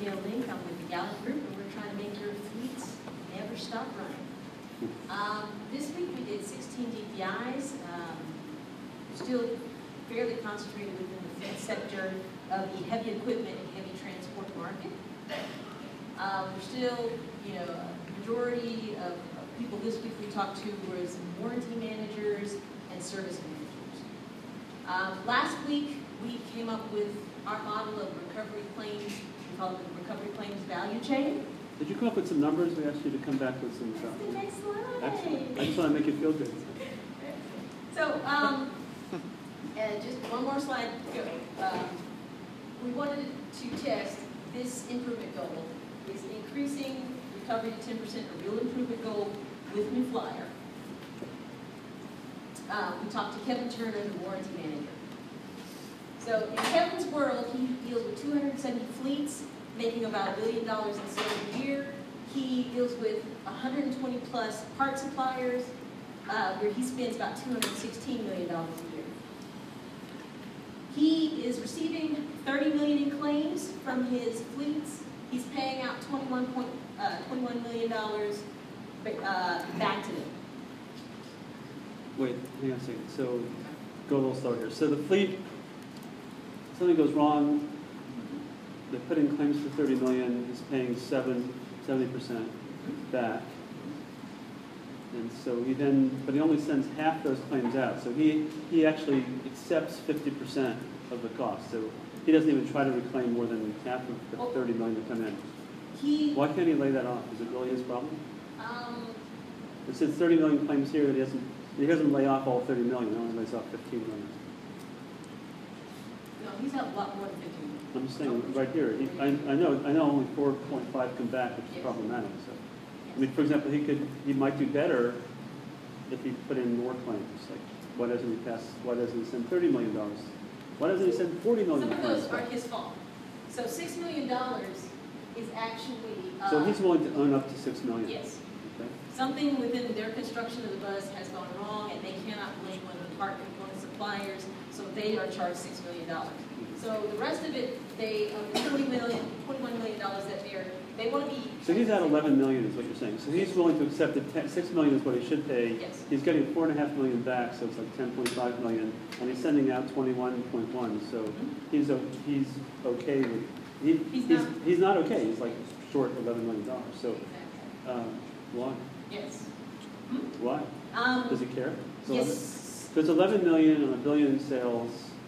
Gail Link. I'm with the Gallup Group, and we're trying to make your fleets never stop running. This week we did 16 DPIs, still fairly concentrated within the defense sector of the heavy equipment and heavy transport market. We're still, a majority of people this week we talked to was warranty managers and service managers. Last week we came up with our model of recovery claims. We call it the recovery claims value chain. Did you come up with some numbers? We asked you to come back with some stuff. That's the next slide. Excellent. I just want to make you feel good. So, and just one more slide to go. We wanted to test this improvement goal. Is increasing recovery to 10% a real improvement goal with New Flyer? We talked to Kevin Turner, the warranty manager. So in Kevin's world, he deals with 270 fleets, making about $1 billion in sales a year. He deals with 120 plus part suppliers, where he spends about $216 million a year. He is receiving $30 million in claims from his fleets. He's paying out $21 million back to them. Wait, hang on a second. So, go a little slower here. So the fleet, something goes wrong, they put in claims for $30 million, he's paying 70% back. And so he then, but he only sends half those claims out. So he actually accepts 50% of the cost. So he doesn't even try to reclaim more than half of the $30 million to come in. Why can't he lay that off? Is it really his problem? It says 30 million claims here that he doesn't lay off all 30 million, he only lays off 15 million. No, he's out a lot more than 15 million. I'm just saying right here, I know only 4.5 come back, which is problematic. So, I mean, for example, he might do better if he put in more claims. Like, why doesn't he send $30 million? Why doesn't he send $40 million? Some of those aren't his fault. So $6 million is actually... so he's willing to own up to $6 million? Yes. Okay. Something within their construction of the bus has gone wrong, and they cannot blame one of the part component suppliers, so they are charged $6 million. So the rest of it, they, the $21 million that they want to be... So he's at $11 million is what you're saying. So he's willing to accept that $6 million is what he should pay. Yes. He's getting $4.5 million back, so it's like $10.5 million, and he's sending out 21.1. So he's okay with... He's not okay. He's like short $11 million. So why? Yes. Why? Does he care? Yes. So it's 11 million on $1 billion in sales.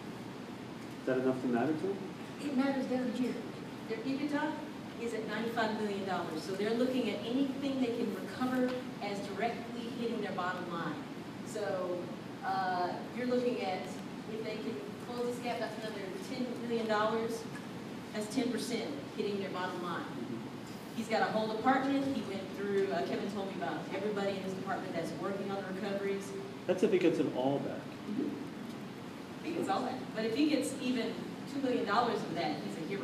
Is that enough to matter to him? It matters down here. Their EBITDA is at $95 million. So they're looking at anything they can recover as directly hitting their bottom line. So you're looking at, if they can close this gap, that's another $10 million. That's 10% hitting their bottom line. He's got a whole department. He went through, Kevin told me about everybody in his department that's working on the recoveries. That's if he gets it all back. He gets all that. But if he gets even $2 million of that, he's a hero.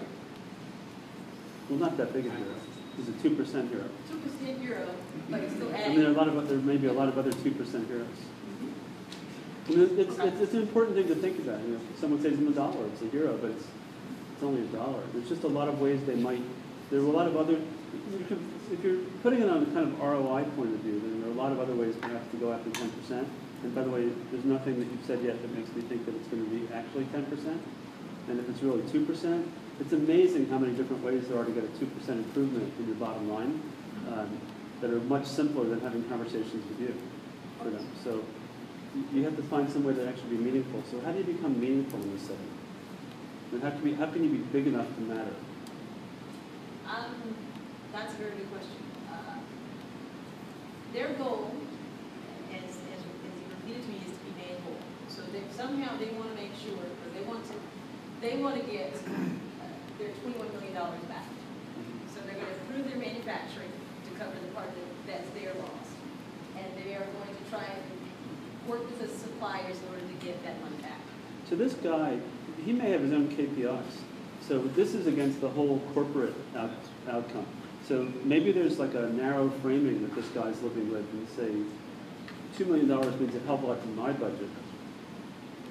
Well, not that big a hero. He's a 2% hero. 2% hero, but he's still adding. I mean, there may be a lot of other 2% heroes. I mean, it's an important thing to think about. You know, if someone says him $1, it's a hero, but it's only $1. There's just a lot of ways they might. There are a lot of other. If you're putting it on a kind of ROI point of view, then there are a lot of other ways perhaps to go after 10%. And by the way, there's nothing that you've said yet that makes me think that it's going to be actually 10%. And if it's really 2%, it's amazing how many different ways there are to get a 2% improvement in your bottom line that are much simpler than having conversations with you for them. So you have to find some way to actually be meaningful. So how do you become meaningful in this setting? And how can you be big enough to matter? That's a very good question. Their goal, as you repeated to me, is to be made whole. So somehow they want to make sure, or they want to get their $21 million back. So they're going to improve their manufacturing to cover the part that's their loss, and they are going to try and work with the suppliers in order to get that money back. So this guy, he may have his own KPIs. So this is against the whole corporate outcome. So maybe there's like a narrow framing that this guy's living with, and say $2 million means a hell of a lot to my budget.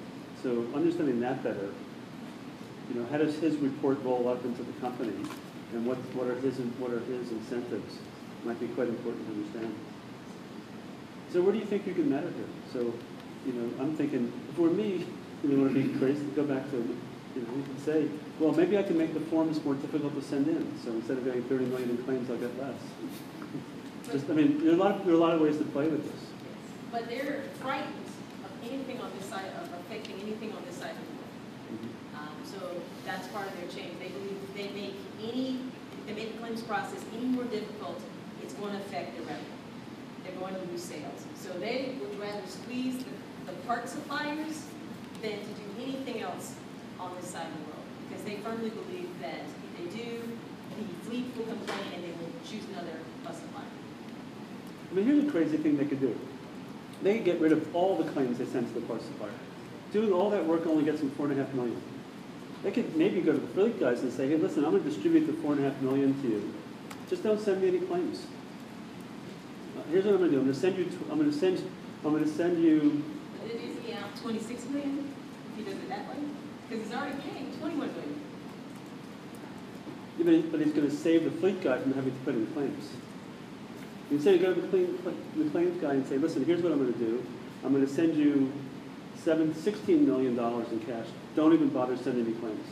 So understanding that better, you know, how does his report roll up into the company? and what are his incentives might be quite important to understand. So where do you think you can matter here? So, I'm thinking, for me, you want to be crazy, go back to, you can say, well, maybe I can make the forms more difficult to send in. So instead of getting 30 million in claims, I'll get less. There are a lot of ways to play with this. But they're frightened of anything on this side, of affecting anything on this side of the world. So that's part of their change. They believe if they make the claims process any more difficult, it's going to affect their revenue. They're going to lose sales. So they would rather squeeze the part suppliers than to do anything else on this side of the world. Because they firmly believe that if they do, the fleet will complain and they will choose another bus supplier. I mean, here's a crazy thing they could do. They could get rid of all the claims they send to the parts supplier. Doing all that work only gets them $4.5 million. They could maybe go to the fleet guys and say, hey, listen, I'm going to distribute the $4.5 million to you. Just don't send me any claims. Here's what I'm going to do. I'm going to send you. Is he out 26 million if he does it that way? Because he's already paying 21 million. Yeah, but he's going to save the fleet guy from having to put in claims. Instead, you go to the claims guy and say, listen, here's what I'm going to do. I'm going to send you $16 million in cash. Don't even bother sending me claims.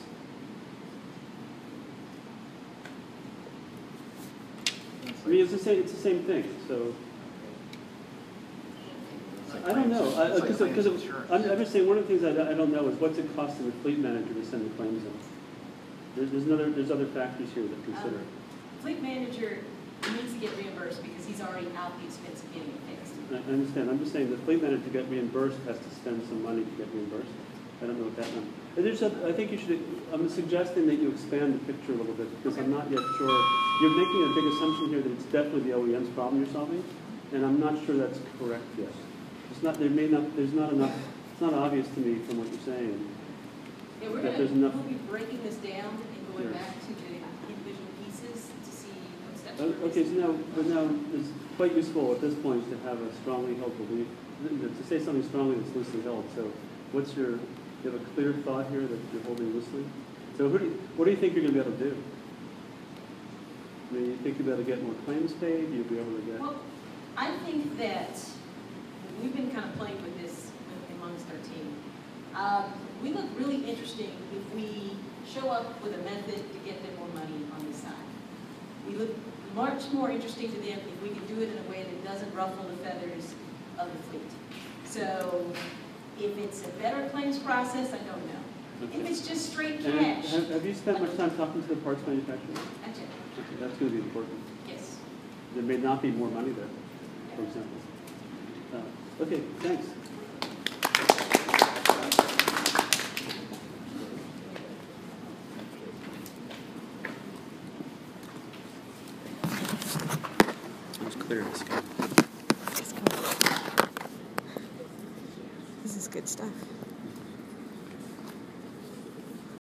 I mean, it's the same thing. So I don't know. Because I'm just saying one of the things I don't know is what's it costing the fleet manager to send the claims in. There's other factors here to consider. Fleet manager needs to get reimbursed because he's already out the expense of getting it fixed. I understand. I'm just saying the fleet manager to get reimbursed has to spend some money to get reimbursed. I don't know what that meant. I think you should, I'm suggesting that you expand the picture a little bit because I'm not yet sure. You're making a big assumption here that it's definitely the OEM's problem you're solving, and I'm not sure that's correct yet. It's not enough, it's not obvious to me from what you're saying. Yeah, we'll be breaking this down and going back to the individual pieces to see what steps. Okay, so now it's quite useful at this point to have a strongly held belief, to say something strongly that's loosely held. So you have a clear thought here that you're holding loosely? So what do you think you're going to be able to do? I mean, you think you'll be able to get more claims paid? You'll be able to get... Well, I think that we've been kind of playing with this amongst our team. We look really interesting if we show up with a method to get them more money on this side. We look much more interesting to them if we can do it in a way that doesn't ruffle the feathers of the fleet. So if it's a better claims process, I don't know. Okay. If it's just straight cash. Have you spent much time talking to the parts manufacturers? That's it. Okay, that's going to be important. Yes. There may not be more money there, for example. Okay, thanks. It's clear as sky. This is good stuff.